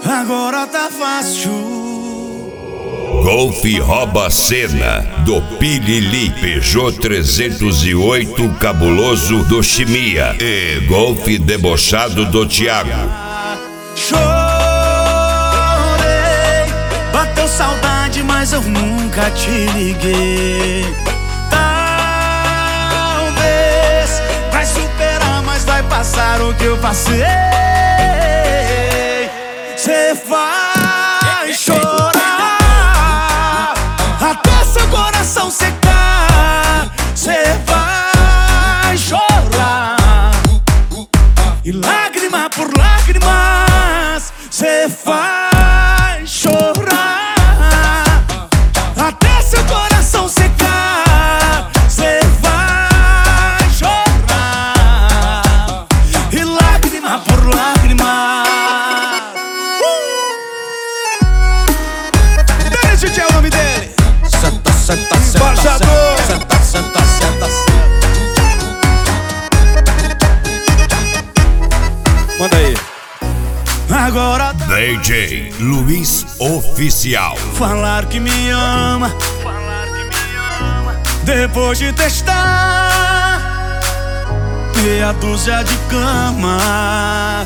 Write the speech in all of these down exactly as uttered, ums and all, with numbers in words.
agora tá fácil. Golf rouba a cena do Pilili, Peugeot trezentos e oito cabuloso do Chimia e Golf debochado do Thiago. Chorei, bateu saudade, mas eu nunca te liguei. Talvez vai superar, mas vai passar o que eu passei. Cê vai chorar até seu coração secar. Cê vai chorar e lágrima por lágrimas cê vai chorar até seu coração secar. Cê vai chorar e lágrima por lágrima. Dele é o nome dele. Senta, senta, senta, Embaixador. senta, senta, senta, senta. Manda aí. Agora D J Luiz Oficial. falar que me ama, depois de testar meia dúzia de cama.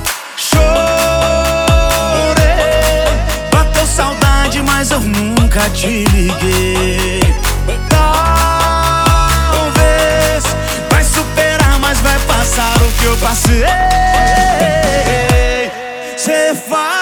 Chorei, bateu saudade, mas eu nunca te liguei. Talvez vai superar, mas vai passar o que eu passei. Cê faz